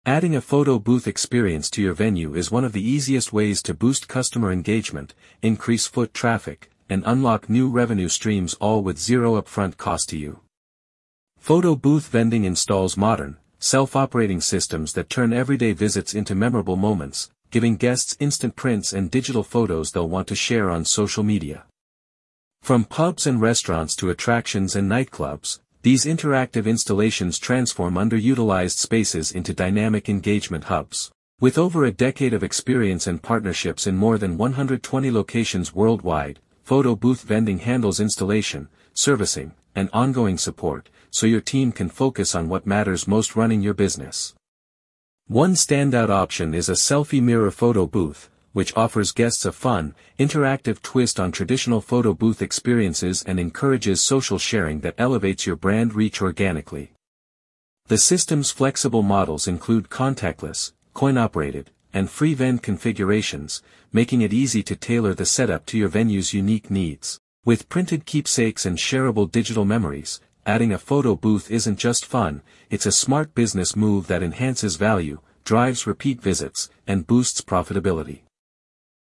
Adding a photo booth experience to your venue is one of the easiest ways to boost customer engagement, increase foot traffic, and unlock new revenue streams, all with zero upfront cost to you. Photo booth vending installs modern, self-operating systems that turn everyday visits into memorable moments, giving guests instant prints and digital photos they'll want to share on social media. From pubs and restaurants to attractions and nightclubs, these interactive installations transform underutilized spaces into dynamic engagement hubs. With over a decade of experience and partnerships in more than 120 locations worldwide, Photo Booth Vending handles installation, servicing, and ongoing support, so your team can focus on what matters most running your business. One standout option is a selfie mirror photo booth, which offers guests a fun, interactive twist on traditional photo booth experiences and encourages social sharing that elevates your brand reach organically. The system's flexible models include contactless, coin-operated, and free vend configurations, making it easy to tailor the setup to your venue's unique needs. With printed keepsakes and shareable digital memories, adding a photo booth isn't just fun, it's a smart business move that enhances value, drives repeat visits, and boosts profitability.